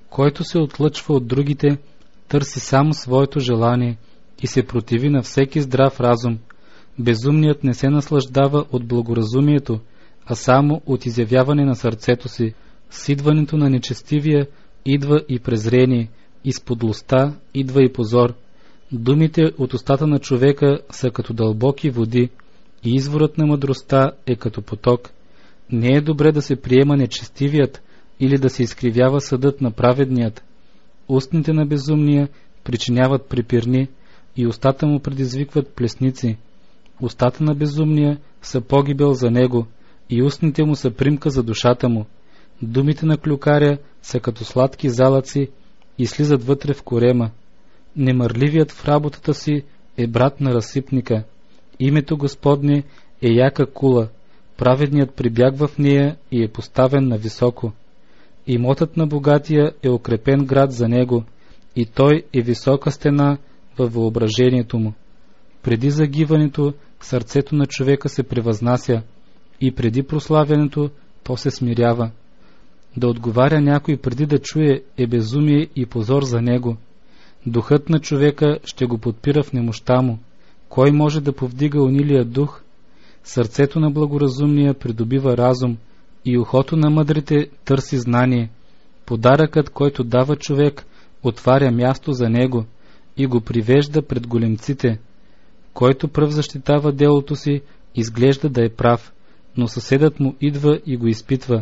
Който се отлъчва от другите, търси само своето желание и се противи на всеки здрав разум. Безумният не се наслаждава от благоразумието, а само от изявяване на сърцето си. С идването на нечестивия идва и презрение, и с подлостта идва и позор. Думите от устата на човека са като дълбоки води, и изворът на мъдростта е като поток. Не е добре да се приема нечестивият или да се изкривява съдът на праведният. Устните на безумния причиняват препирни и устата му предизвикват плесници. Устата на безумния са погибел за него и устните му са примка за душата му. Думите на клюкаря са като сладки залъци и слизат вътре в корема. Немърливият в работата си е брат на разсипника. Името Господне е яка кула. Праведният прибягва в нея и е поставен на високо. Имотът на богатия е укрепен град за него, и той е висока стена във въображението му. Преди загиването сърцето на човека се превъзнася, и преди прославянето то се смирява. Да отговаря някой преди да чуе е безумие и позор за него. Духът на човека ще го подпира в немощта му. Кой може да повдига унилия дух? Сърцето на благоразумния придобива разум и ухото на мъдрите търси знание. Подаръкът, който дава човек, отваря място за него и го привежда пред големците. Който пръв защитава делото си, изглежда да е прав, но съседът му идва и го изпитва.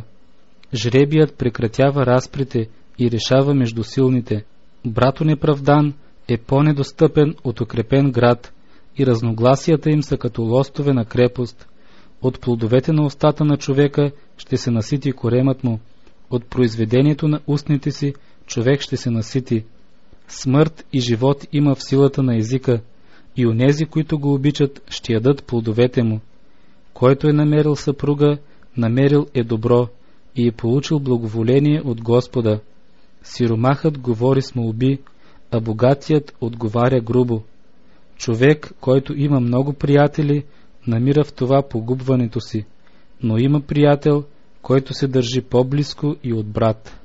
Жребият прекратява разприте и решава между силните. Брато неправдан е по-недостъпен от укрепен град, и разногласията им са като лостове на крепост. От плодовете на устата на човека ще се насити коремът му, от произведението на устните си човек ще се насити. Смърт и живот има в силата на езика, и онези, които го обичат, ще ядат плодовете му. Който е намерил съпруга, намерил е добро и е получил благоволение от Господа. Сиромахът говори с молби, а богатият отговаря грубо. Човек, който има много приятели, намира в това погубването си, но има приятел, който се държи по-близко и от брат.